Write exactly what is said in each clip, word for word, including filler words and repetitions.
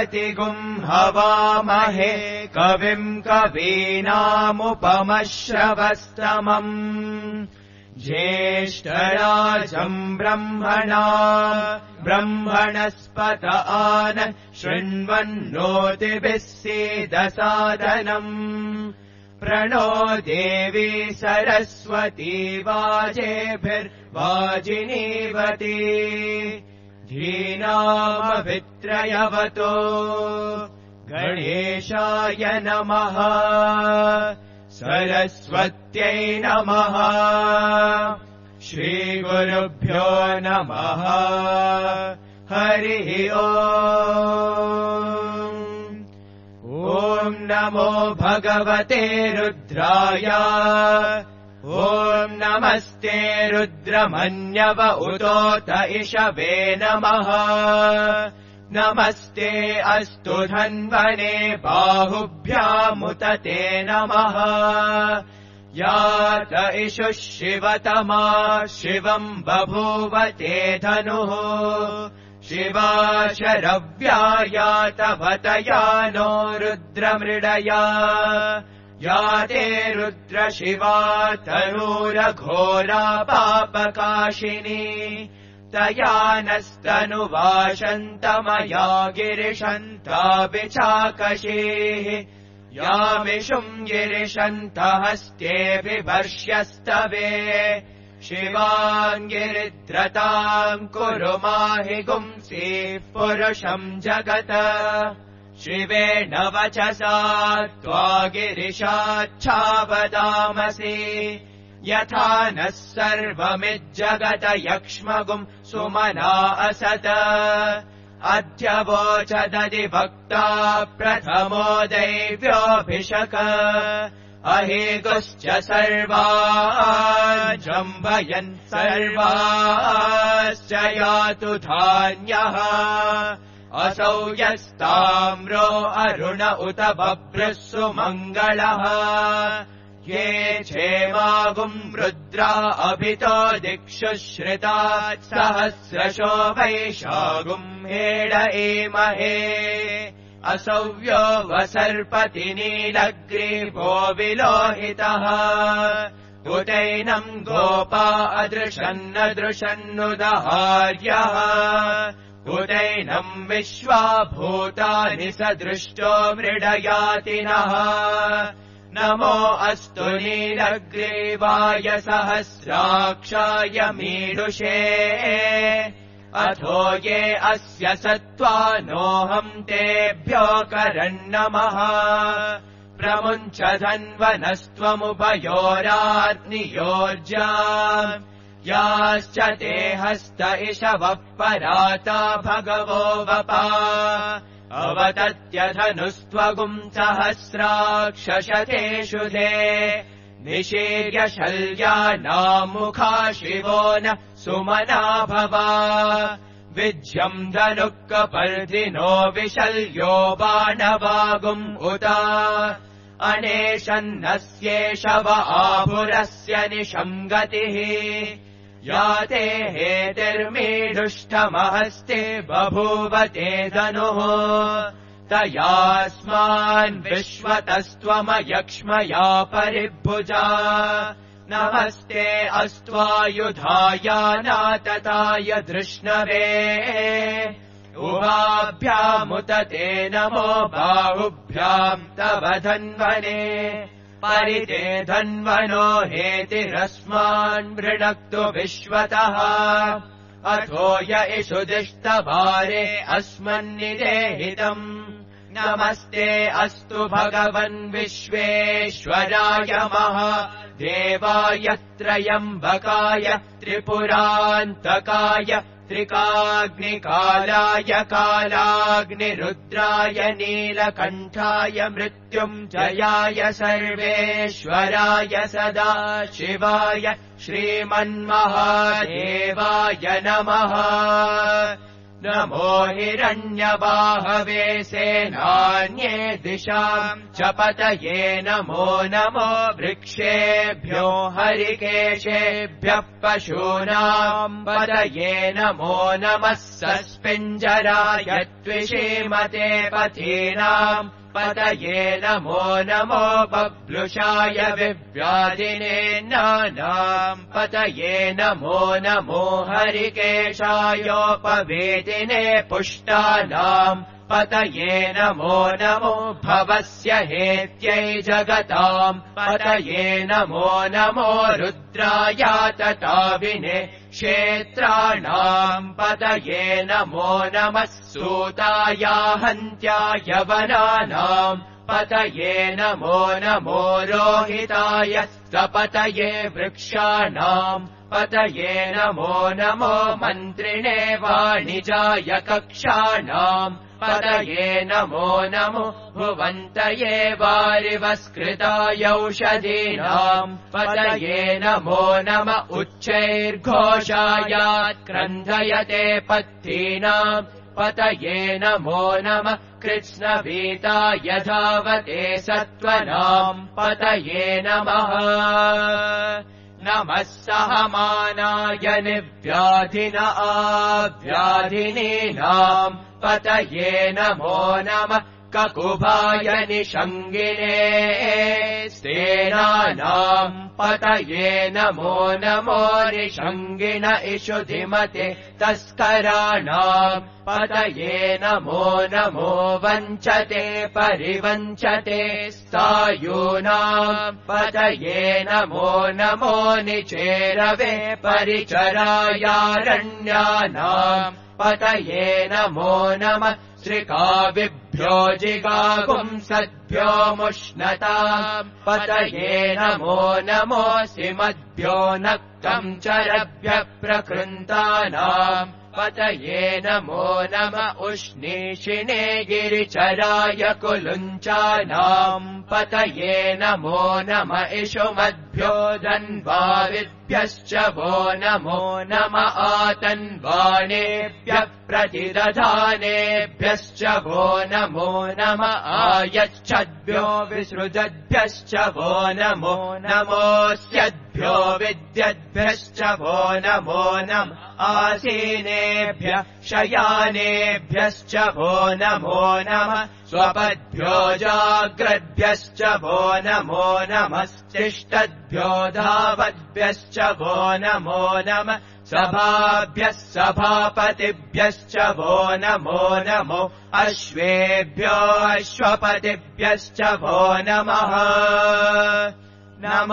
बृहस्पतिगुम् हवामहे कविम् कवीनामुपमश्रवस्तमम् ज्येष्ठराजम् ब्रह्मणा ब्रह्मणस्पत आन शृण्वन्नोतिभिः सीदसादनम् प्रणो देवी सरस्वती वाजेभिर्वाजिनीवती धीनामभित्रयवतो गणेशाय नमः सरस्वत्यै नमः श्रीगुरुभ्यो नमः हरिः ओम् ॐ नमो भगवते रुद्राय ॐ नमस्ते रुद्रमन्यव उतोत इषवे नमः नमस्ते अस्तु धन्वने बाहुभ्यामुत ते नमः यात इषुः शिवतमा शिवम् बभूव ते धनुः शिवा शरव्या यातवतया नो रुद्रमृडया याते रुद्रशिवा तनूरघोरा पापकाशिनी तया नस्तनुवाशन्तमया गिरिशन्ताभिचाकशीः यामिषुम् गिरिशन्तहस्तेऽभिवर्ष्यस्तवे शिवाङ्गिरिद्रताम् कुरु माहि गुंसीः पुरुषम् जगत शिवेण वचसा त्वा गिरिशाच्छावदामसि यथा नः सर्वमिज्जगत यक्ष्मगुम् सुमना असत अद्य वोचदधिभक्ता प्रथमो दैव्योऽभिषक अहेगुश्च सर्वान् जम्भयन् सर्वाश्च यातु धान्यः असौ यस्ताम्रो अरुण उत बभ्रः सुमङ्गलः ये क्षेमागुम् रुद्रा अभितो दिक्षु श्रितात् सहस्रशो वैशागुम् हेड एमहे असौव्यो वसर्पति नीलग्रीवो विलोहितः उतैनम् गोपा अदृशन्नदृशन्नुदहार्यः उदैनम् विश्वा भूतानि सदृष्टो मृडयातिनः नमो अस्तु नीलग्रीवाय सहस्राक्षाय मीडुषे अथो ये अस्य सत्त्वानोऽहम् तेभ्यो करन्नमः प्रमुञ्च धन्वनस्त्वमुभयोराग्नियोर्जा याश्च ते हस्त इषवः पराता भगवो वपा अवतत्यधनुस्त्वगुम् सहस्राक्षशतेषु ते निशीर्य शल्यानामुखा शिवो न सुमना भवा विज्यम् धनुक्कपर्दिनो विशल्यो बाणवागुम् उता अनेशन्नस्येषव आभुरस्य निशम् गतिः याते हेतिर्मीढुष्टमहस्ते बभूव ते धनुः तयास्मान् विश्वतस्त्वमयक्ष्मया परिभुजा नमस्ते अस्त्वायुधायानातताय धृष्णवे उभाभ्यामुत ते नमो बाहुभ्याम् तव धन्वने परिते धन्वनो हेतिरस्मान् मृणक्तु विश्वतः अथो य इषु दिष्टभारे अस्मन्निदेहितम् नमस्ते अस्तु भगवन् विश्वेश्वराय महादेवाय त्र्यम्बकाय त्रिपुरान्तकाय त्रिकाग्निकालाय कालाग्निरुद्राय नीलकण्ठाय मृत्युञ्जयाय सर्वेश्वराय सदा शिवाय श्रीमन्महादेवाय नमः नमो हिरण्यबाहवे सेनान्ये दिशाम् च पतये नमो नमो वृक्षेभ्यो हरिकेशेभ्यः पशूनाम् पतये नमो नमः सस्पिञ्जराय त्विषीमते पथीनाम् पतये नमो नमो बभ्लुषाय विव्याधिने नानाम् पतये नमो नमो हरिकेशायोपवेदिने पुष्टानाम् पतये नमो नमो भवस्य हेत्यै जगताम् पतये नमो नमो रुद्राय तताविने क्षेत्राणाम् पतये नमो नमः सूताय हन्त्याय वनानाम् पतये नमो नमो रोहिताय सपतये वृक्षाणाम् पतये नमो नमो मन्त्रिणे वाणिजाय कक्षाणाम् पतये नमो नमो भुवन्तये वारिवस्कृताय औषधीनाम् पतये नमो नम उच्चैर्घोषाय क्रन्धयते पत्तीनाम् पतये नमो नम कृत्स्नवीताय धावते सत्त्वनाम् पतये नमः नमः सहमानाय निव्याधिन आव्याधिनीनाम् पतये नमो नमः ककुभाय निषङ्गिने स्तेनानाम् पतये नमो नमो निषङ्गिन इषुधिमते तस्कराणाम् पतये नमो नमो वञ्चते परिवञ्चते स्थायूनाम् पतये नमो नमो निचेरवे परिचरायारण्यानाम् पतये नमो नमः श्रिकाविभ्यो जिगागुंसद्भ्यो मुष्णताम् पतये नमो नमोऽसिमद्भ्यो नक्तम् चरभ्यः प्रकृन्तानाम् पतये नमो नम उष्णीषिणे गिरिचराय कुलुञ्चानाम् पतये नमो नम इषुमद्भ्यो धन्वाविभ्यश्च वो नमो नम आतन्वाणेभ्यः प्रतिदधानेभ्यश्च वो नमो नम आयच्छद्भ्यो विसृजद्भ्यश्च वो नमो नमोऽस्यद्भ्यो विद्यद्भ्यश्च वो नमो नम आसीनेभ्यः शयानेभ्यश्च वो नमो नमः स्वपद्भ्यो जाग्रद्भ्यश्च वो नमो नमस्तिष्ठद्भ्यो धावद्भ्यश्च वो नमो नमः सभाभ्यः सभापतिभ्यश्च वो नमो नमो अश्वेभ्यो अश्वपतिभ्यश्च वो नमः नम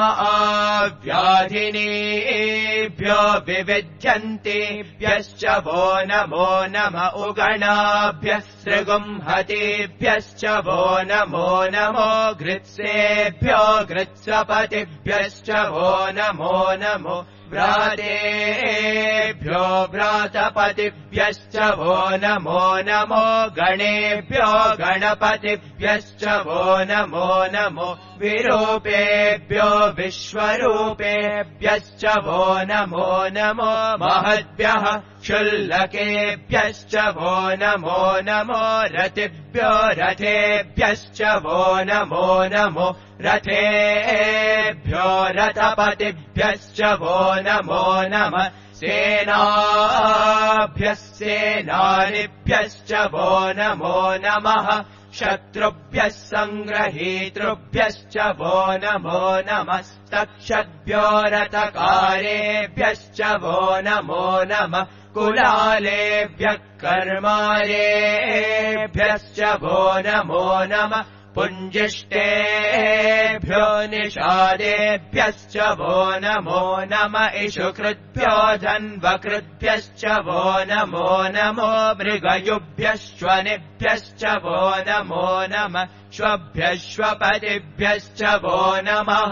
आव्याधिनीभ्यो विविध्यन्तेभ्यश्च वो नमो नम उगणाभ्यः सृगुंहतेभ्यश्च वो नमो नमो घृत्सेभ्यो घृत्सपतिभ्यश्च वो नमो नमो व्रातेभ्यो व्रातपतिभ्यश्च वो नमो नमो गणेभ्यो गणपतिभ्यश्च वो नमो नमो विरूपेभ्यो विश्वरूपेभ्यश्च वो नमो नमो महद्भ्यः क्षुल्लकेभ्यश्च वो नमो नमो रतिभ्यो रथेभ्यश्च वो नमो नमो रथेभ्यो रथपतिभ्यश्च वो नमो नमः सेनाभ्यः सेनानिभ्यश्च वो नमो नमः शत्रुभ्यः सङ्ग्रहीतृभ्यश्च वो नमो नमस्तक्षद्भ्यो रथकारेभ्यश्च वो नमो नमः कुलालेभ्यः कर्मारेभ्यश्च वो नमो नमः पुञ्जिष्टेभ्यो निषादेभ्यश्च वो नमो नम इषुकृद्भ्यो धन्वकृद्भ्यश्च वो नमो नमो मृगयुभ्यश्वनिभ्यश्च वो नमो नम श्वभ्यश्वपतिभ्यश्च वो नमः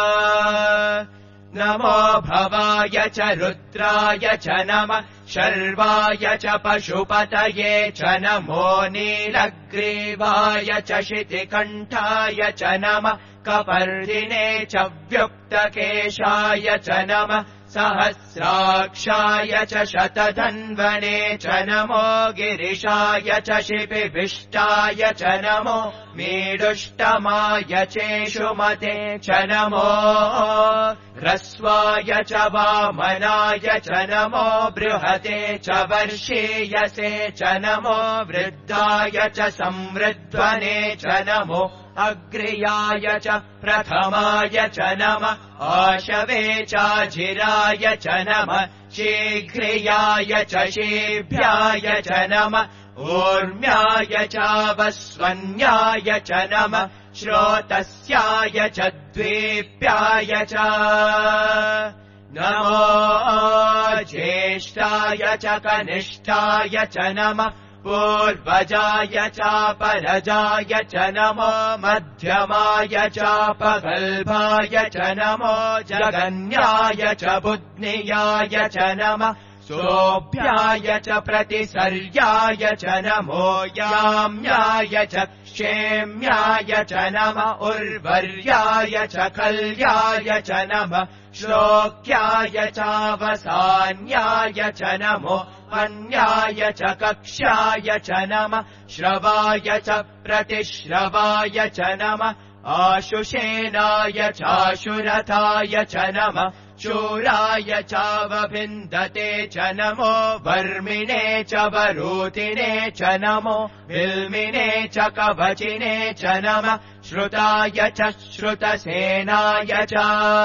नमो भवाय च रुद्राय च नमः शर्वाय च पशुपतये च नमो नीलग्रीवाय च शितिकण्ठाय च नमः कपर्दिने च व्युक्तकेशाय च नमः सहस्राक्षाय च शतधन्वने च नमो गिरिशाय च शिपिभिष्टाय च नमो मीडुष्टमाय चेषुमते च नमो ह्रस्वाय च वामनाय च नमो बृहते च वर्षीयसे च नमो वृद्धाय च संवृध्वने च नमो अग्र्याय च प्रथमाय च नमः आशवे चाजिराय च नमः शीघ्रियाय च शीभ्याय च नमः ऊर्म्याय चावस्वन्याय च नमः श्रोतस्याय च द्वीप्याय च नमो ज्येष्ठाय च कनिष्ठाय च नमः पूर्वजाय चापरजाय च नमो मध्यमाय चापगल्भाय च नमो जगन्याय च बुध्नियाय च नमः सोऽभ्याय च प्रतिसर्याय च नमो याम्याय च क्षेम्याय च नमः उर्वर्याय च कल्याय च नमः श्लोक्याय चावसान्याय च नमो अन्याय च कक्ष्याय च नमः श्रवाय च प्रतिश्रवाय च नमः आशुषेनाय चाशुरथाय च नमः शूराय चावभिन्दते च नमो वर्मिणे च वरूतिने च नमो विल्मिने च कवचिने च नमः श्रुताय च श्रुतसेनाय च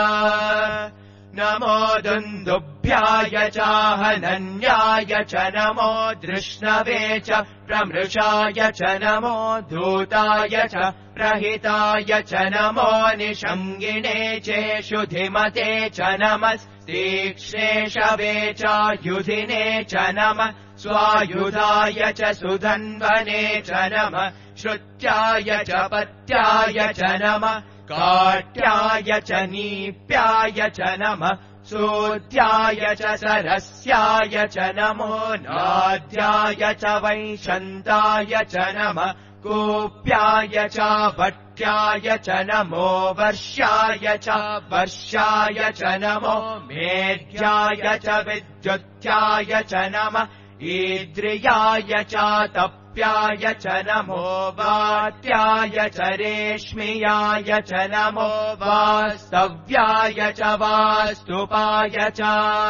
नमो दुन्दुभ्याय चाहनन्याय च नमो धृष्णवे च प्रमृषाय च नमो धूताय च प्रहिताय च नमो निषङ्गिणे चेषुधिमते च नमः तीक्ष्णेशवे चायुधिने च नमः स्वायुधाय च सुधन्वने च नमः श्रुत्याय च पत्याय च नमः काट्याय च नीप्याय च नमः सूत्याय च सरस्याय च नमो नाद्याय च वैशन्ताय च नमः कूप्याय च भट्याय च नमो वर्ष्याय च वर्षाय च नमो मेढ्याय च विद्युत्याय च नमः ईद्रियाय च तप्याय च नमो वात्याय च रेश्मियाय च नमो वास्तव्याय च वास्तुपाय च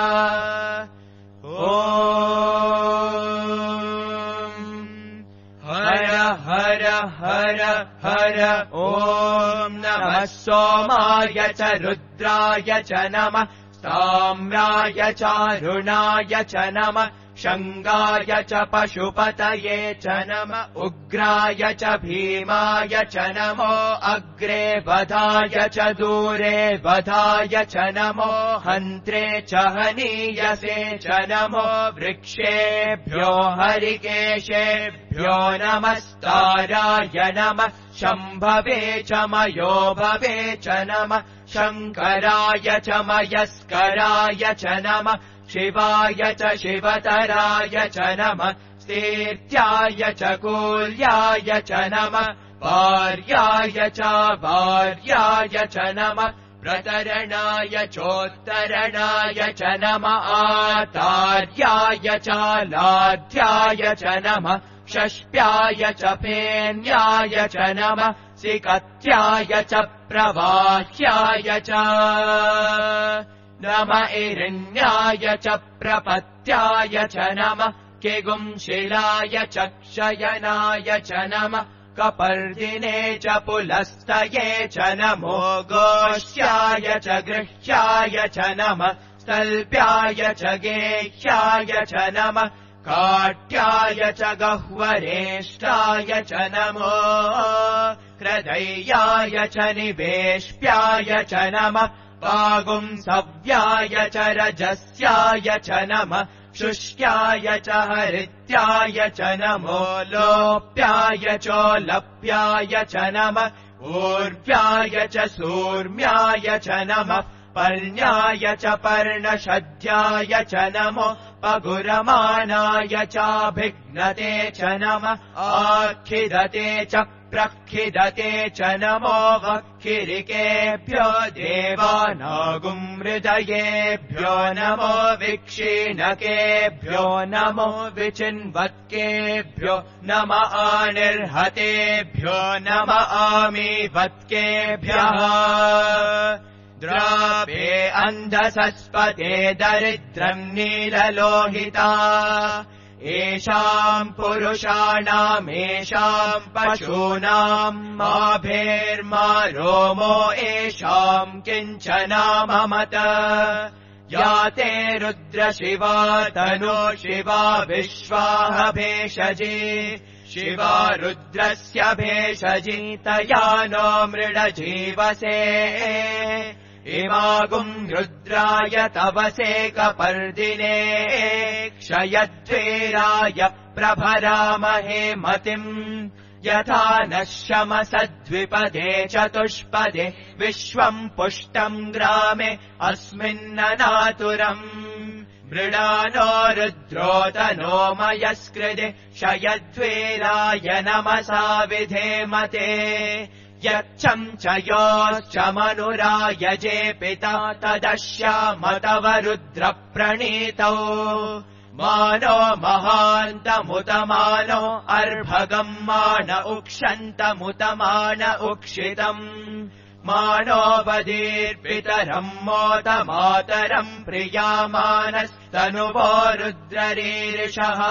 ॐ हर हर हर हर ॐ नमः सोमाय च रुद्राय च नमः ताम्राय चारुणाय च नमः शङ्गाय च पशुपतये च नमः उग्राय च भीमाय च नमो अग्रे वधाय च दूरे वधाय च नमो हन्त्रे च हनीयसे च नमो वृक्षेभ्यो हरिकेशेभ्यो नमस्ताराय नमः शम्भवे च मयोभवे च नमः शङ्कराय च मयस्कराय च नमः शिवाय च शिवतराय च नमः स्थित्याय च कूल्याय च नमः भार्याय च भार्याय च नमः प्रतरणाय चोत्तरणाय च नमः आतार्याय च लाध्याय च नमः षष्प्याय च फेन्याय च नमः सिकत्याय च प्रवाह्याय च नमः इरण्याय च प्रपत्याय च नमः किगुंशिलाय च क्षयनाय च नमः कपर्दिने च पुलस्तये च नमो गोष्याय च गृह्याय च नमः स्तल्प्याय च गेह्याय च नमः काट्याय च गह्वरेष्ठाय च नमो हृदयाय च निवेश्प्याय च नमः पागुंसव्याय च रजस्याय च नमः शुष्क्याय च हरित्याय च नमो लोप्याय चोलप्याय च नमः ऊर्व्याय च सूर्म्याय च नमः पर्ण्याय च पर्णशद्याय च नमो पगुरमानाय चाभिघ्नते च नमः आखिदते च प्रखिदते च नमो वक्खिरिकेभ्यो देवानागुमृदयेभ्यो नमो विक्षीणकेभ्यो नमो विचिन्वत्केभ्यो नम आनिर्हतेभ्यो नम आमीवत्केभ्यः द्रावे अन्धसस्पते दरिद्रम् नीललोहिता एषाम् पुरुषाणामेषाम् पशूनाम् माभेर्मा रोमो एषाम् किञ्चनाममत या ते रुद्रशिवा तनो शिवा विश्वाह भेषजी शिवा रुद्रस्य भेषजी तया नो मृडजीवसे इमागुम् रुद्राय तवसे कपर्दिने क्षयद्वेराय प्रभरामहे मतिम् यथा नः शमसद्विपदे चतुष्पदे विश्वम् पुष्टम् ग्रामे अस्मिन्ननातुरम् मृडानो रुद्रोतनो मयस्कृते क्षयद्वेराय नमसा विधेमते यच्छम् च योश्च मनुरायजे पिता तदश्याम तव रुद्रप्रणीतौ मानो महान्तमुतमानो अर्भगम् मान उक्षन्तमुतमान उक्षितम् मानो बधीर्पितरम् मोतमातरम् प्रियामानस्तनुवो रुद्ररीरिषः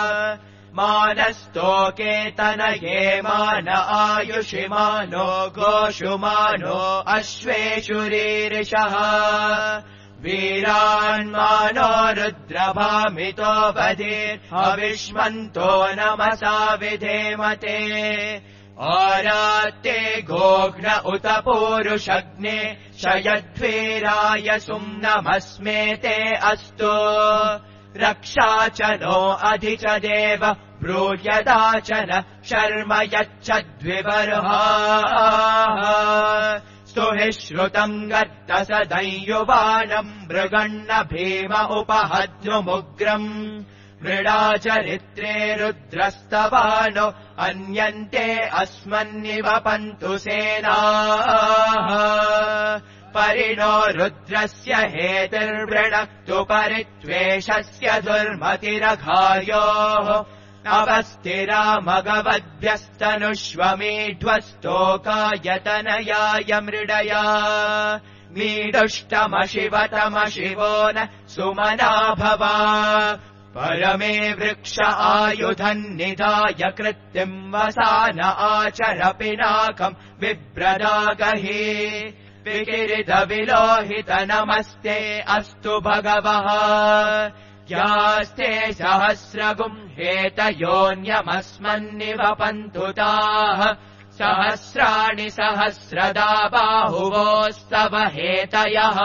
मानस्तोके तनये मान आयुषि मानो गोषु मानो अश्वेषु रीरिषः वीरान्मानो रुद्रभामितो बधिर्हविष्मन्तो नमसा विधेमते आरात्ते गोघ्न उत पूरुषग्ने शयद्वीराय सुम्नमस्मेते अस्तु रक्षा च नो अधि च देव ब्रूह्यदा च न शर्म यच्छद्विबर्हाः स्तुहि श्रुतम् गर्त सदंयुवानम् मृगण्ण भीम उपहद्नुमुग्रम् मृडाचरित्रे रुद्रस्तवानो अन्यन्ते अस्मन्निव पन्तु सेनाः परिणो रुद्रस्य हेतिर्वृणक्तु परित्वेषस्य दुर्मतिरघायोः अवस्थिरा मगवद्भ्यस्तनुष्वमीढ्वस्तोकायतनयाय मृडया मीडुष्टमशिवतमशिवो न सुमना भवा परमे वृक्ष आयुधन्निधाय कृत्तिम् वसान आचर पिनाकम् बिभ्रदागहि विकिरित विलोहित नमस्ते अस्तु भगवः यास्ते सहस्रगुम् हेतयोऽन्यमस्मन्निव पन्तु ताः सहस्राणि सहस्रदा बाहुवोस्तव हेतयः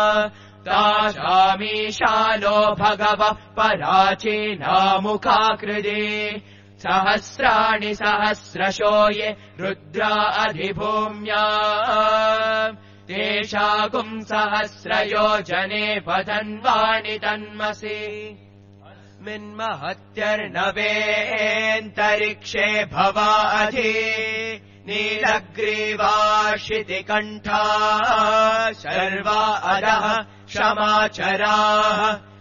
तासामीशानो भगवः पराचीनामुखाकृति सहस्राणि सहस्रशो ये रुद्रा अधिभूम्या तेषागुम् सहस्रयोजने पतन्वाणि तन्मसि अस्मिन्महत्यर्नवेऽन्तरिक्षे भवाधि नीलग्रीवाशितिकण्ठा शर्वा अधः क्षमाचराः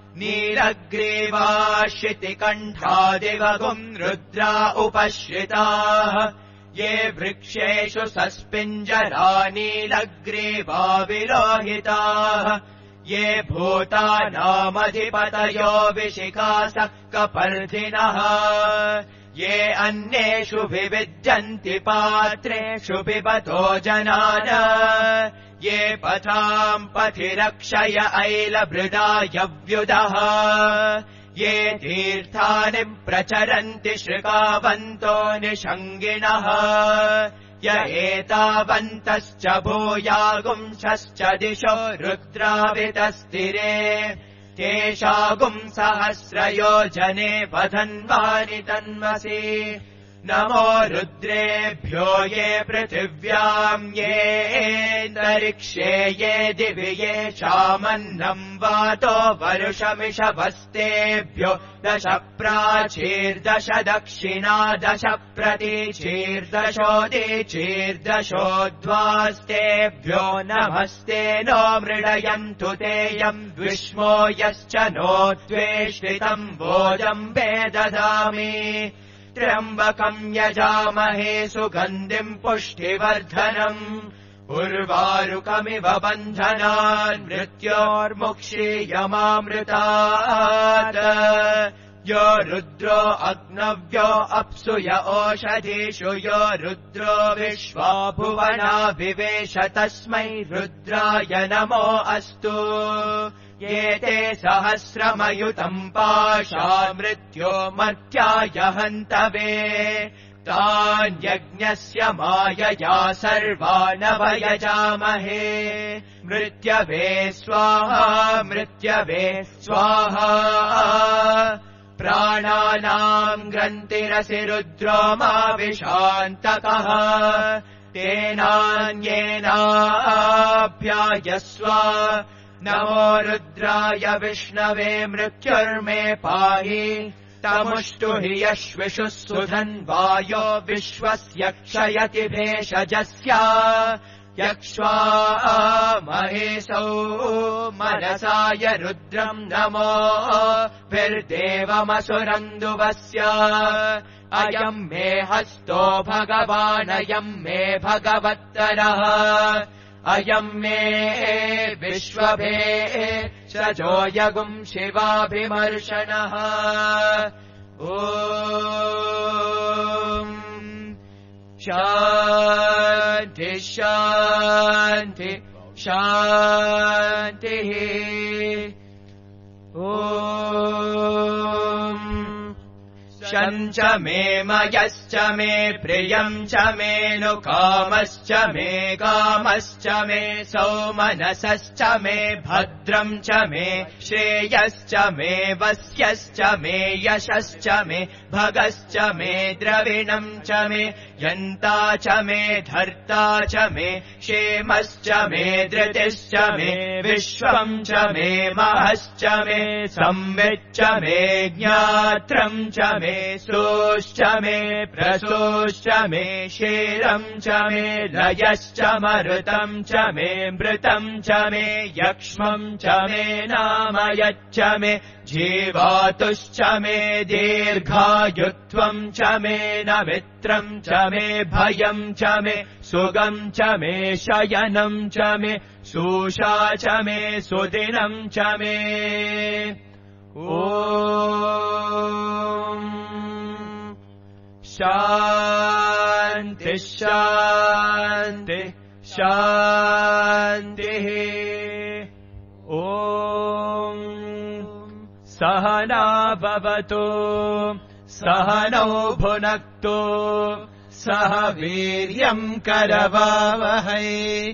नीलग्रीवाशितिकण्ठादिवगुम् रुद्रा उपश्रिताः ये वृक्षेषु सस्पिञ्जरा नीलग्रीवा विलोहिताः ये भूतानामधिपतयो विशिखास कपर्धिनः ये अन्येषु विविद्यन्ति पात्रेषु पिबतो जनान ये पथाम् पथिरक्षय ऐलभृदायव्युदः ये तीर्थानि प्रचरन्ति श्रृगावन्तो निषङ्गिणः य एतावन्तश्च भूयागुंसश्च दिशो रुद्रावितस्थिरे तेषागुम् सहस्रयोजने पतन्वानि तन्मसि नमो रुद्रेभ्यो ये पृथिव्याम् ये अन्तरिक्षे ये दिवि ये चामन्नम् वातो वरुषमिषभस्तेभ्यो दश प्राचीर्दश दक्षिणा दश प्रतीचीर्दशोदीचीर्दशोद्वास्तेभ्यो नमस्ते नो मृडयन्तु तेयम् विष्मो यश्च नो त्वेष्टितम् भोजम् वेददामि त्र्यम्बकम् यजामहे सुगन्धिम् पुष्टिवर्धनम् उर्वारुकमिव बन्धनान् मृत्योर्मुक्षीयमामृतात् यो रुद्रो अग्नव्यो अप्सु य ओषधीषु यो रुद्रो विश्वा भुवना विवेश तस्मै रुद्राय नमो अस्तु ये ते सहस्रमयुतम् पाशा मृत्यो मर्त्याय हन्तवे तान्यज्ञस्य मायया सर्वानवयजामहे मृत्यवे स्वाहा मृत्यवे स्वाहा प्राणानाम् ग्रन्थिरसि रुद्रो माविशान्तकः तेनान्येनाभ्यायस्व नमो रुद्राय विष्णवे मृत्युर्मे पाहि तमुष्टु हि यश्विषुः सुधन्वायो विश्वस्य क्षयति भेषजस्य यक्ष्वा महेशौ मनसाय रुद्रम् नमो भिर्देवमसुरन्दुवस्य अयम् मे हस्तो भगवानयम् मे भगवत्तरः अयम् मे विश्वभे शजो यगुम् शिवाभिमर्शनः ॐ शान्ति शान्ति शान्तिः ॐ शञ्च मे मयश्च मे प्रियम् च मे नु कामश्च मे कामश्च मे सौमनसश्च मे भद्रम् च मे श्रेयश्च मे वस्यश्च मे यशश्च मे भगश्च मे द्रविणम् च मे यन्ता च मे धर्ता च मे क्षेमश्च मे धृतिश्च मे विश्वम् च मे महश्च मे संविच्च मे ज्ञात्रम् च मे सोश्च मे प्रसोश्च मे शेरम् च मे लयश्च मरुतम् च मे मृतम् च मे यक्ष्मम् च मे नामयच्च मे जीवातुश्च मे दीर्घायुत्वम् च मे नमित्रम् च मे भयम् च मे सुगम् च मे शयनम् च मे सूषा च मे सुदिनम् च मे ॐ शान्ति शान्ति शान्तिः ॐ सहना भवतु सहनौ भुनक्तु सह वीर्यम् करवावहै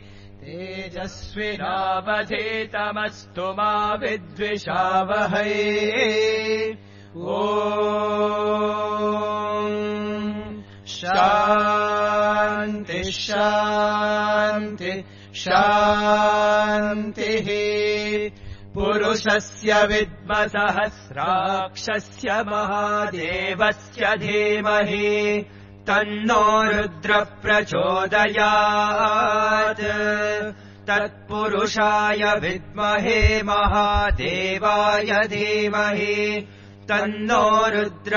तेजस्विनावधीतमस्तु मा विद्विषावहै ॐ शान्ति शान्ति शान्तिः पुरुषस्य विद्मसहस्राक्षस्य महादेवस्य धीमहि तन्नो रुद्र प्रचोदयात् तत्पुरुषाय विद्महे महादेवाय धीमहि तन्नो रुद्र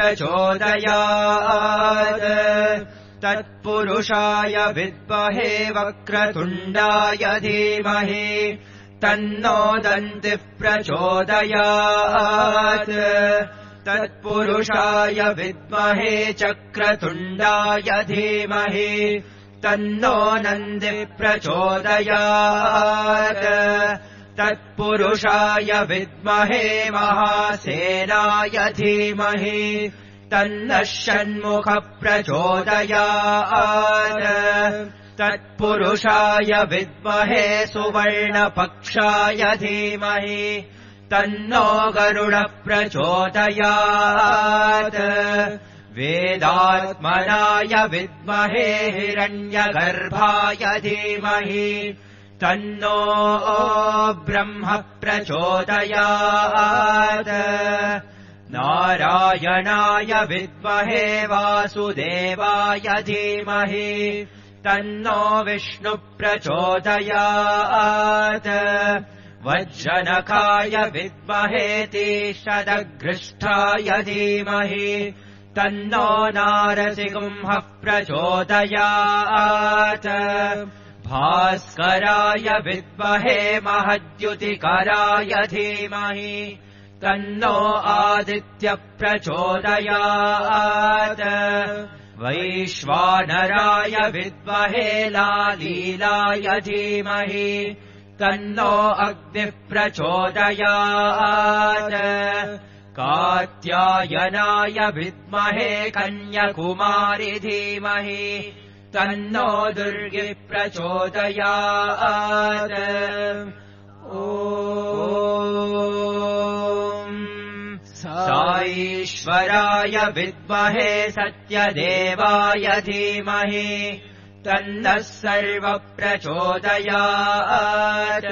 प्रचोदयात् तत्पुरुषाय विद्महे वक्रतुण्डाय धीमहि तन्नो दन्तिः प्रचोदयात् तत्पुरुषाय विद्महे चक्रतुण्डाय धीमहि तन्नो नन्दिः प्रचोदयात् तत्पुरुषाय विद्महे महासेनाय धीमहि तन्नः षण्मुखः प्रचोदयात् तत्पुरुषाय विद्महे सुवर्णपक्षाय धीमहि तन्नो गरुडः प्रचोदयात् वेदात्मनाय विद्महे हिरण्यगर्भाय धीमहि तन्नो ब्रह्म प्रचोदयात् नारायणाय विद्महे वासुदेवाय धीमहि तन्नो विष्णु प्रचोदयात् वज्रनखाय विद्महे तीषदघृष्टाय धीमहि तन्नो नारसिंहः प्रचोदयात् भास्कराय विद्महे महद्युतिकराय धीमहि तन्नो आदित्य प्रचोदयात् वैश्वानराय विद्महे लालीलाय धीमहि तन्नो अग्निः प्रचोदयात् कात्यायनाय विद्महे कन्याकुमारी धीमहि तन्नो दुर्गे प्रचोदयात् ॐ साईश्वराय विद्महे सत्यदेवाय धीमहि तन्नः सर्वप्रचोदयात्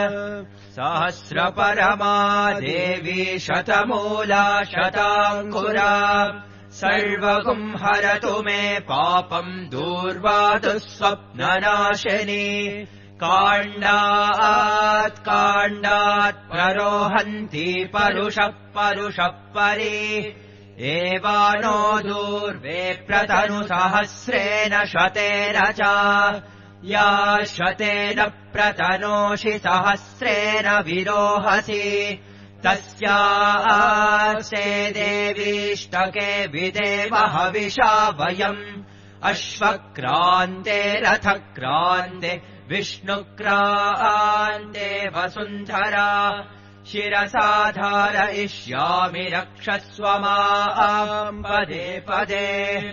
सहस्रपरमा देवी शतमूला शताङ्कुरा सर्वगुं हरतु मे पापम् दूर्वातु स्वप्ननाशिनी काण्डात् काण्डात् प्ररोहन्ति परुषः परुषः परि एवानो दूर्वे प्रतनु सहस्रेण शतेन च या शतेन प्रतनोषि सहस्रेण विरोहसि तस्यास्ते देवीष्टके विदेव हविषा वयम् अश्वक्रान्ते रथक्रान्ते विष्णुक्रान्ते वसुन्धरा शिरसा धारयिष्यामि रक्षस्व माम् पदे पदे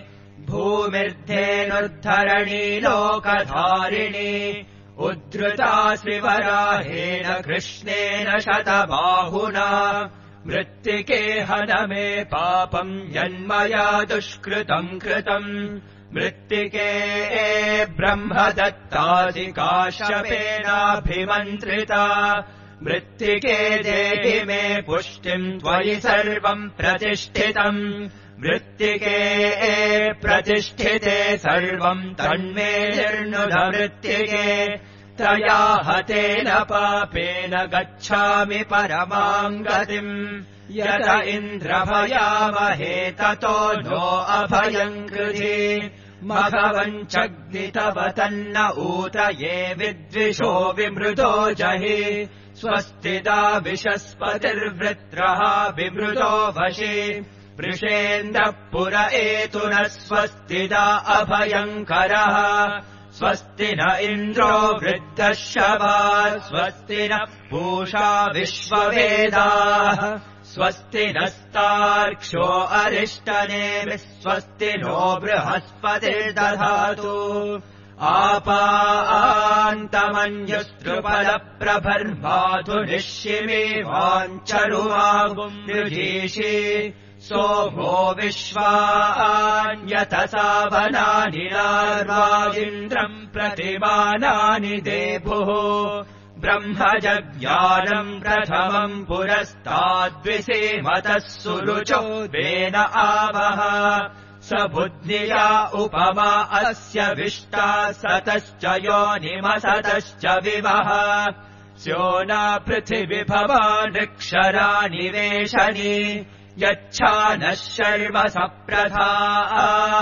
भूमिर्धेनुर्धरणी लोकधारिणी उद्धृता श्रीवराहेण कृष्णेन शतबाहुना मृत्तिके हन मे पापम् यन्मया दुष्कृतम् कृतम् मृत्तिके ब्रह्मदत्तासि काश्यपेनाभिमन्त्रिता मृत्तिके देहि मे पुष्टिम् त्वयि सर्वम् प्रतिष्ठितम् मृत्तिके प्रतिष्ठिते सर्वम् तन्मे निर्नुद मृत्तिके तया हतेन पापेन गच्छामि परमाम् गतिम् यत इन्द्रभयामहे ततो नो अभयम् कृधि मघवञ्चग्नितव तन्न ऊतये विद्विषो विमृतो जहि स्वस्तिदा विशस्पतिर्वृत्रः विमृतो वशि वृषेन्द्रः पुर एतु न स्वस्तिदा अभयङ्करः स्वस्ति न इन्द्रो वृद्धः शवाः स्वस्ति न पूषा विश्ववेदाः स्वस्ति नस्तार्क्ष्यो अरिष्टनेमिः स्वस्ति नो बृहस्पतिर्दधातु आपान्तमन्युस्त्रुपलप्रभर्मातु निश्चिमे वाञ्चरुमागुम् नृजीषि सोमो विश्वान्यतसावनानि नार्वाजिन्द्रम् प्रतिमानानि देभुः ब्रह्मजज्ञानम् प्रथमम् पुरस्ताद्विसेमतः सुरुचो वेन आवह स बुद्धिया उपमा अस्य विष्टा सतश्च योनिमसतश्च विवह स्योना पृथिविभवानक्षराणि वेशनि यच्छानः शर्म सप्रथाः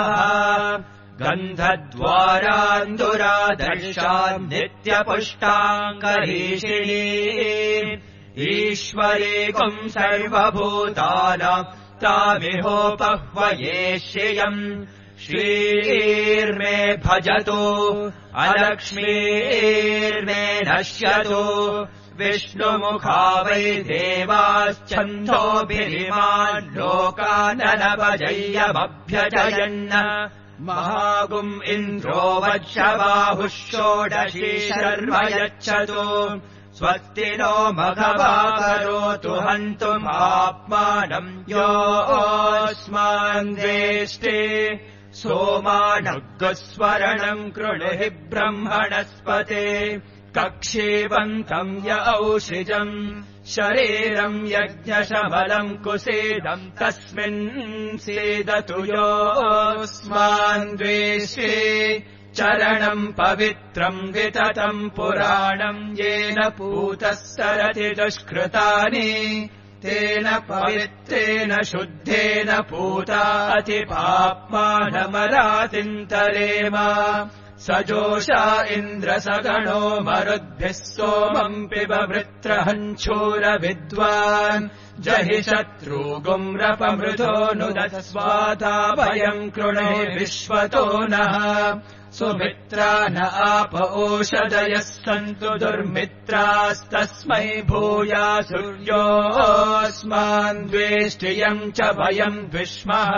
गन्धद्वारान्दुरादर्शान् नित्यपुष्टाङ्गरीषिणी ईश्वरीकुम् सर्वभूतानाम् तामिहोपह्वये श्रियम् श्रीर्मे भजतु अलक्ष्मीर्मे नश्यतु विष्णुमुखा वै देवाश्छन्दोभिरिमान् लोकाननवजय्यमभ्यजयन् महागुम् इन्द्रो वज्रबाहुः षोडशी शर्म यच्छतु स्वस्ति नो मघवा करोतु हन्तुमात्मानम् योऽस्मान् द्वेष्टे सोमानग्स्वरणम् कृणुहि ब्रह्मणस्पते कक्षेवन्तम् य औषिजम् शरीरम् यज्ञशमलम् कुसेदम् तस्मिन् सेदतु योऽस्मान् द्वेष्टे चरणम् पवित्रम् विततम् पुराणम् येन पूतः सरति दुष्कृतानि तेन पवित्रेण शुद्धेन पूता अतिपाप्मानमरातिन्तरेम सजोषा इन्द्रसगणो मरुद्भिः सोमम् पिब वृत्रहञ्छूरविद्वान् जहि शत्रूगुम्रपमृधो नुदस्वाताभयम् कृणे विश्वतो नः सुमित्रा न आप ओषधयः सन्तु दुर्मित्रास्तस्मै भूयासुर्योऽस्मान् द्वेष्टियम् च भयम् द्विष्मः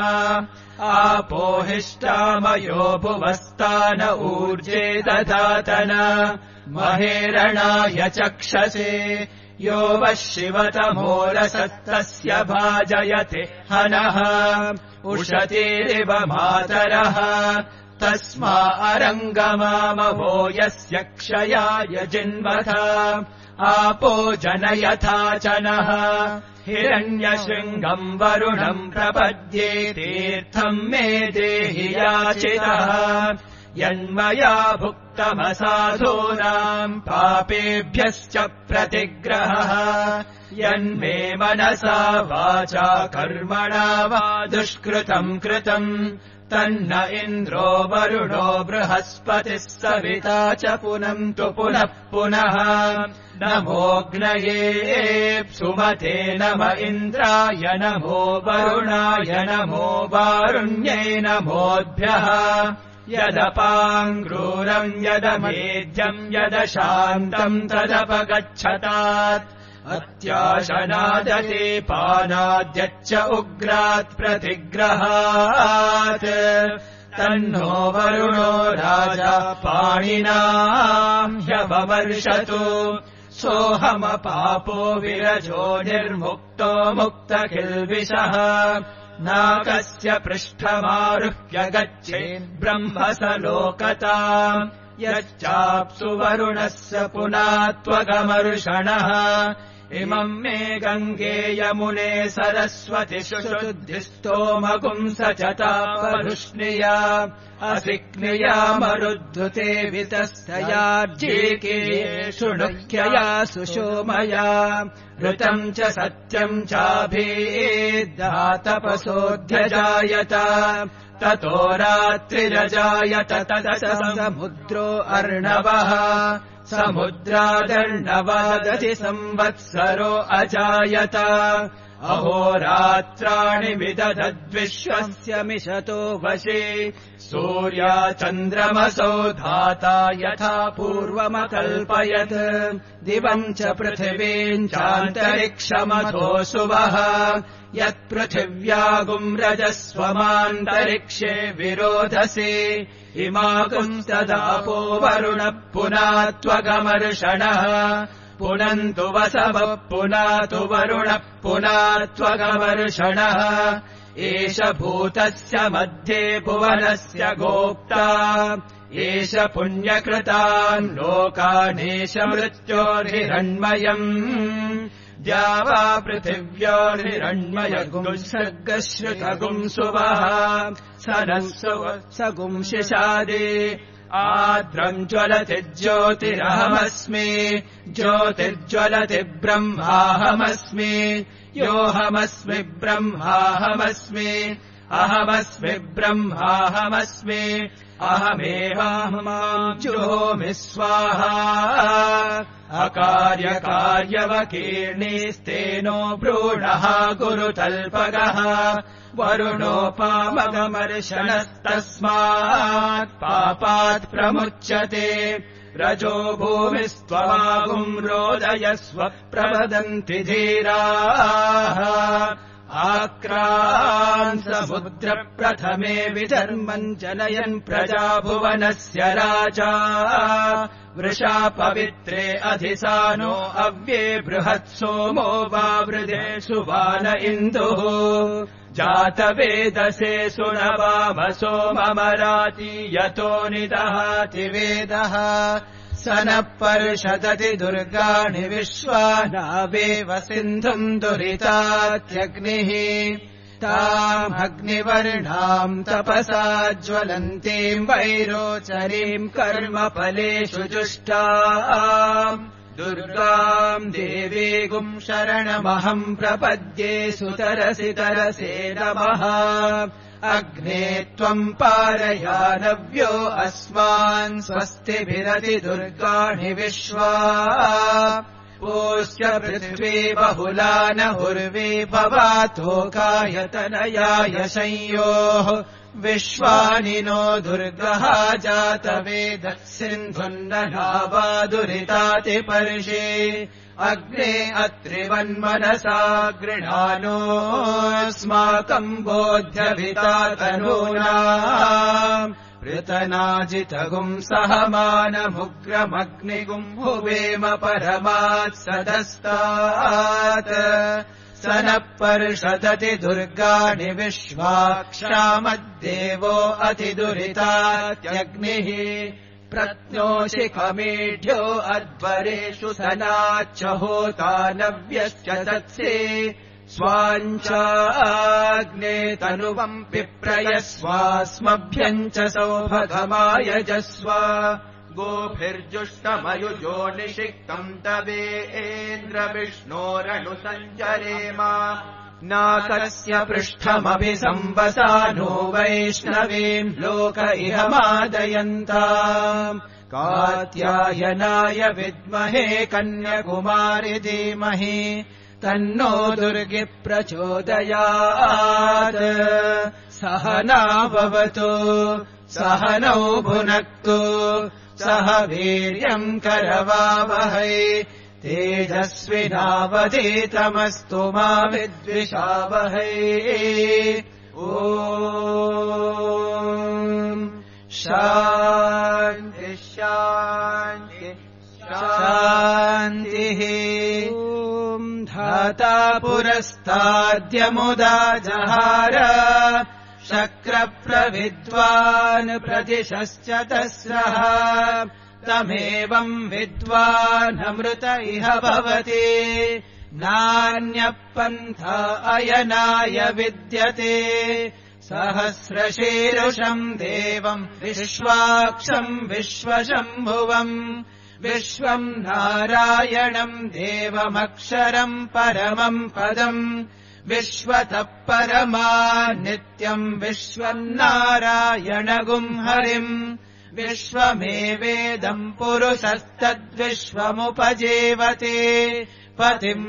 आपोहिष्टामयो भुवस्तान ऊर्जे दधातन महेरणाय चक्षसे यो वः शिवतमोरसस्तस्य भाजयते हनः उषतीरिव मातरः तस्मा अरङ्गमामभो यस्य क्षयाय जिन्वथ आपो जनयथा च नः हिरण्यशृङ्गम् वरुणम् प्रपद्ये तीर्थम् मे देहि याचितः यन्मया भुक्तमसाधूनाम् पापेभ्यश्च प्रतिग्रहः यन्मे मनसा वाचा कर्मणा वा दुष्कृतम् कृतम् तन्न इन्द्रो वरुणो बृहस्पतिः सविता च पुनन्तु पुनः पुनः नमोऽग्नये सुमते नम इन्द्राय नमो वरुणाय नमो वारुण्यै नमोऽभ्यः यदपाङ्क्रूरम् यदमेध्यम् यदशान्तम् तदपगच्छतात् अत्याशनादते पानाद्यच्च उग्रात् प्रतिग्रहात् तन्नो वरुणो राजा पाणिनाम् ह्यवमर्शतु सोऽहमपापो विरजो निर्मुक्तो मुक्तकिल्बिषः नाकस्य पृष्ठमारुह्य गच्छेन् ब्रह्मसलोकताम् यच्चाप्सु वरुणस्य पुनात्वगमर्षणः इमम् मे गङ्गे यमुने सरस्वति शुद्धिस्तोमगुंस च तापरुष्णिया असिक्निया मरुद्धुते वितस्तयार्जीके शृणुह्यया सुषोमया ऋतम् च सत्यम् चाभेद्धातपसोऽध्यजायत ततो रात्रिरजायत ततः समुद्रो अर्णवः समुद्रादर्णवादधि संवत्सरो अजायत अहोरात्राणि विदधद्विश्वस्य मिषतो वशे सूर्या चन्द्रमसो धाता यथा पूर्वमकल्पयत् दिवम् च पृथिवीम् चान्तरिक्षमथो सुवः यत्पृथिव्यागुम् रजस्वमान्तरिक्षे विरोधसे इमागुंस्तदापो वरुणः पुनात्वगमर्षणः पुनन्तु वसवः पुनातु वरुणः पुनात्वगमर्षणः एष भूतस्य मध्ये भुवनस्य गोप्ता एष पुण्यकृतान् लोकानेष मृत्योर्हिरण्मयम् द्यावा पृथिव्योर्हिरण्मयगुंसर्गश्रुतगुम् सुवः सनस्सुवत्सगुम् शिशादे आद्रम् ज्वलति ज्योतिरहमस्मि ज्योतिर्ज्वलति ब्रह्माहमस्मि योऽहमस्मि ब्रह्माहमस्मि अहमस्मि ब्रह्माहमस्मि अहमेवाहमाम् जुहोमि स्वाहा अकार्यकार्यवकीर्णिस्तेनो भ्रूणः गुरुतल्पगः वरुणोपामगमर्षणस्तस्मात् पापात् प्रमुच्यते रजो भूमिस्त्वमागुम् रोदयस्व प्रवदन्ति धीराः आक्रान् समुद्रप्रथमे विधर्मम् जनयन् प्रजाभुवनस्य राजा वृषा पवित्रे अधिसानो अव्ये बृहत्सोमो वावृधे सुवान इन्दुः जातवेदसे सुनवामसो ममराति यतो निदहाति वेदः स नः पर्षदति दुर्गाणि विश्वानावेव सिन्धुम् दुरितात्यग्निः तामग्निवर्णाम् तपसा ज्वलन्तीम् वैरोचरीम् कर्मफलेषु जुष्टाम् दुर्गाम् देवीगुम् शरणमहम् प्रपद्ये सुतरसि तरसे नमः अग्ने त्वम् पारयानव्यो अस्मान् स्वस्तिभिरति दुर्गाणि विश्वा पोष्य पृथ्वी बहुला नहुर्वी भवातोकायतनयाय संयोः विश्वानि नो दुर्गः जातवेद सिन्धुन्ननावा दुरितातिपर्षे अग्ने अत्रिवन्मनसा गृणानोऽस्माकम् बोध्यभिता तनूनाम् पृतनाजितगुम् सहमानमुग्रमग्निगुम् भुवेम परमात् सदस्तात् स नः पर्षदति दुर्गाणि विश्वाक्षामद्देवो अतिदुरितात्यग्निः प्रत्नोषि कमेढ्यो अध्वरेषु सनाच्च होता नव्यश्च तत्से स्वाञ्चाग्ने तनुवम् पिप्रयस्वास्मभ्यम् च सौभगमायजस्व गोभिर्जुष्टमयुजो निषिक्तम् तवेन्द्र विष्णोरनुसञ्चरेम नाकस्य पृष्ठमभि संवसानो वैष्णवीम् लोक इह मादयन्ताम् कात्यायनाय विद्महे कन्याकुमारि धीमहि तन्नो दुर्गि प्रचोदयात् सहना भवतु सहनौ भुनक्तु सह वीर्यम् करवावहै तेजस्विनावधीतमस्तु मा विद्विषावहै ॐ शान्ति शान्ति शान्तिः ॐ धाता पुरस्ताद्यमुदा जहार शक्रप्रविद्वान् प्रतिशश्च तस्रः तमेवम् विद्वानमृत इह भवति नान्यः पन्था अयनाय विद्यते सहस्रशीर्षम् देवम् विश्वाक्षम् विश्वशम्भुवम् विश्वम् नारायणम् देवमक्षरम् परमम् पदम् विश्वतः परमा नित्यम् विश्वन्नारायणगुम् हरिम् विश्वमेवेदम् पुरुषस्तद्विश्वमुपजेवते पतिम्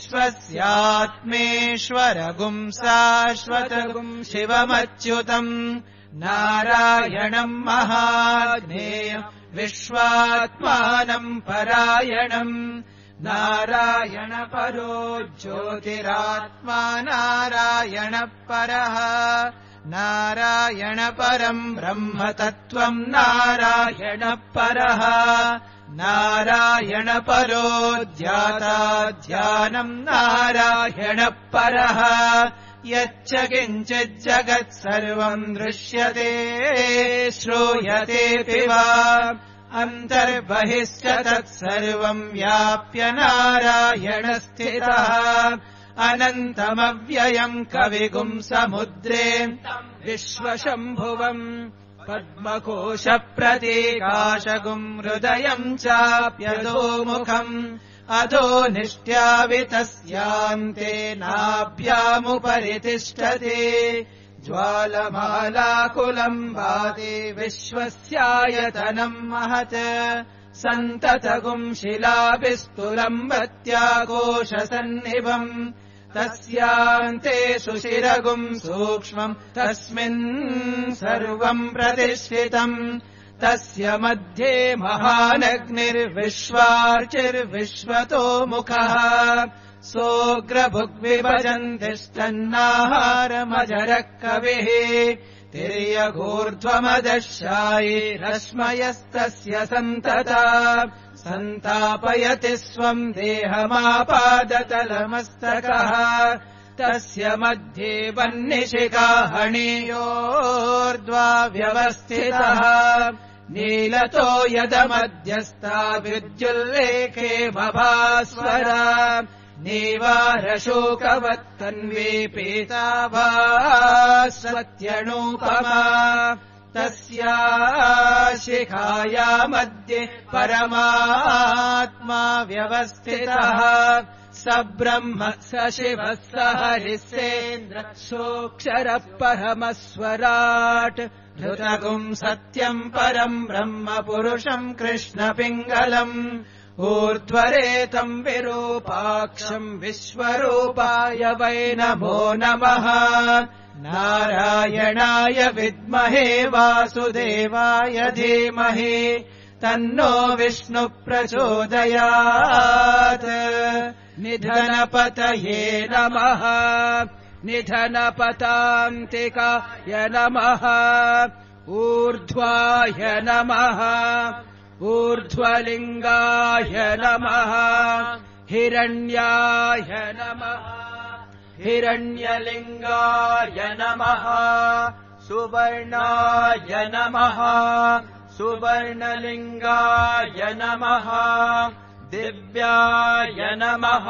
विश्वस्यात्मेश्वरगुम् शाश्वतगुम् शिवमच्युतम् नारायणम् महाज्ञेयम् विश्वात्मानम् परायणम् नारायणपरो ज्योतिरात्मा नारायणपरः नारायणपरम् ब्रह्म तत्त्वम् नारायणपरः नारायणपरो ध्याता ध्यानम् नारायणपरः यच्च किञ्चिज्जगत् सर्वम् दृश्यते श्रूयतेऽपि वा अन्तर्बहिश्च तत्सर्वम् व्याप्य नारायणस्थितः अनन्तमव्ययम् कविगुम् समुद्रे विश्वशम्भुवम् पद्मकोशप्रतीकाशगुम् हृदयम् चाप्यधोमुखम् अधो निष्ट्यावितस्यान्ते नाभ्यामुपरि तिष्ठति ज्वालमालाकुलम् भाति विश्वस्यायतनम् महत् सन्ततगुम् शिलाभिस्तुलम्बत्याकोशसन्निभम् तस्यान्ते सुशिरगुम् सूक्ष्मम् तस्मिन् सर्वम् प्रतिष्ठितम् तस्य मध्ये महानग्निर्विश्वार्चिर्विश्वतो मुखः सोऽग्रभुग्विभजन्तिष्ठन्नाहारमजरः कविः तिर्यगूर्ध्वमदशायि रश्मयस्तस्य सन्तता सन्तापयति स्वम् देहमापादतलमस्तकः तस्य मध्ये वह्निशिखा हणीयोर्ध्वा व्यवस्थितः नीलतो यदमध्यस्था विद्युल्लेखे भभास्वरा नीवारशोकवत्तन्वी पीताभास्वत्यणूपमा तस्या शिखाया मध्ये परमात्मा व्यवस्थितः स ब्रह्म स शिवः स हरिस्सेन्द्र सोऽक्षरः परमस्वराट् धृतगुम् सत्यम् परम् ब्रह्म पुरुषम् कृष्णपिङ्गलम् ऊर्ध्वरेतम् विरूपाक्षम् विश्वरूपाय वै नमो नमः नारायणाय विद्महे वासुदेवाय धीमहि तन्नो विष्णुः प्रचोदयात् निधनपतये नमः निधनपतान्तिकाय नमः ऊर्ध्वाय नमः ऊर्ध्वलिङ्गाय नमः हिरण्याय नमः हिरण्यलिङ्गाय नमः सुवर्णाय नमः सुवर्णलिङ्गाय नमः दिव्याय नमः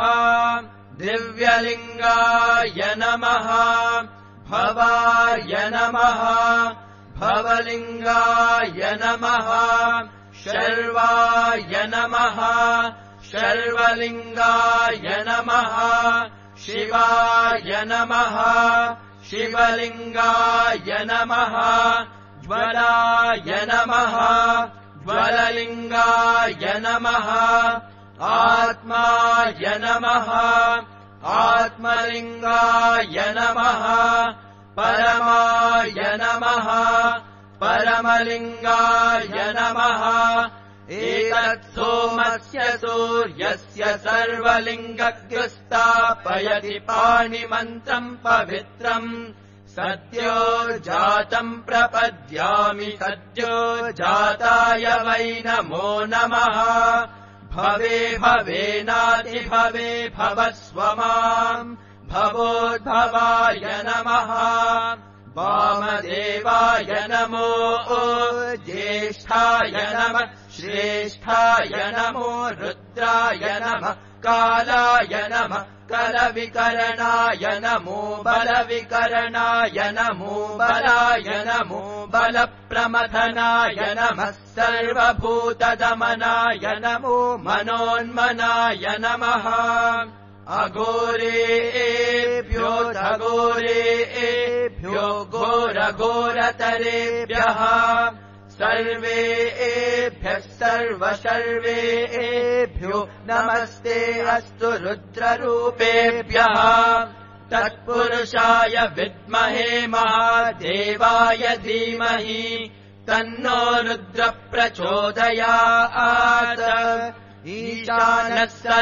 दिव्यलिङ्गाय नमः भवाय नमः भवलिङ्गाय नमः शर्वाय नमः शर्वलिङ्गाय नमः शिवाय नमः शिवलिङ्गाय नमः ज्वलाय नमः ज्वललिङ्गाय नमः आत्माय नमः आत्मलिङ्गाय नमः परमाय नमः परमलिङ्गाय नमः एतत्सोमस्य सूर्यस्य सर्वलिङ्गग्रस्तापयति पाणिमन्त्रम् पवित्रम् सद्यो जातम् प्रपद्यामि सद्यो जाताय वै नमो नमः भवे भवेनातिभवे भवस्व माम् भवोद्भवाय नमः वामदेवाय नमो ज्येष्ठाय नमः श्रेष्ठाय नमो रुद्राय नमः कालाय नमः कलविकरणाय नमो बलविकरणाय नमो बलाय नमो बलप्रमथनाय नमः सर्वभूतदमनाय नमो मनोन्मनाय नमः अघोरेभ्यो अघोरेभ्यो घोरघोरतरेभ्यः सर्वेभ्यः सर्वसर्वेभ्यो नमस्ते अस्तु रुद्ररूपेभ्यः तत्पुरुषाय विद्महे महादेवाय धीमहि तन्नो रुद्रः प्रचोदयात् ईशानः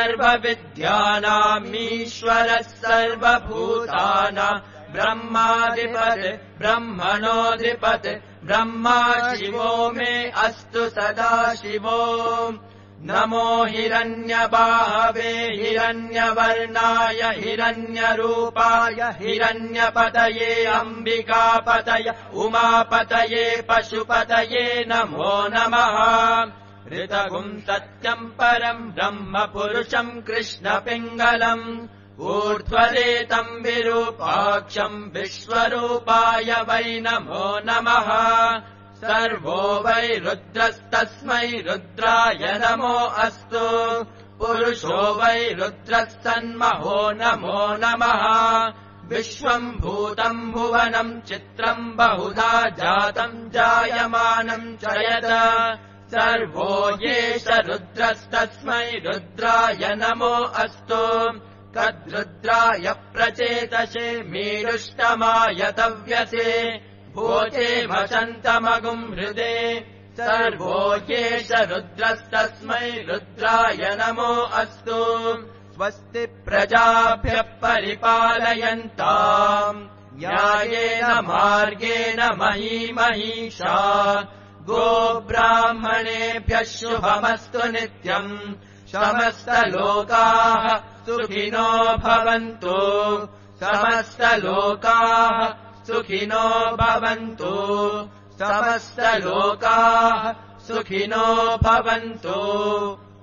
सर्वविद्यानामीश्वरः सर्वभूतानां ब्रह्माधिपति ब्रह्मणोऽधिपति ब्रह्मा शिवो मे अस्तु सदा शिवो नमो हिरण्यबाहवे हिरण्यवर्णाय हिरण्यरूपाय हिरण्यपतये अम्बिकापतये उमापतये पशुपतये नमो नमः ऋतगुम् सत्यम् परम् ब्रह्म पुरुषम् कृष्णपिङ्गलम् ऊर्ध्वरेतम् विरूपाक्षम् विश्वरूपाय वै नमो नमः सर्वो वै रुद्रस्तस्मै रुद्राय नमो अस्तु पुरुषो वै रुद्रः सन्महो नमो नमः विश्वम् भूतम् भुवनम् चित्रम् बहुधा जातम् जायमानम् च यत् सर्वो येष रुद्रस्तस्मै रुद्राय नमो अस्तु कद्रुद्राय प्रचेतसे मीरुष्टमाय तव्यसे भोजे वसन्तमगुम् हृदे सर्वो येष रुद्रस्तस्मै रुद्राय नमो अस्तु स्वस्ति प्रजाभ्यः परिपालयन्ताम् न्यायेन मार्गेण महीमहीषा गोब्राह्मणेभ्यः शुभमस्तु नित्यम् समस्तलोकाः सुखिनो भवन्तु समस्तलोकाः सुखिनो भवन्तु समस्तलोकाः सुखिनो भवन्तु।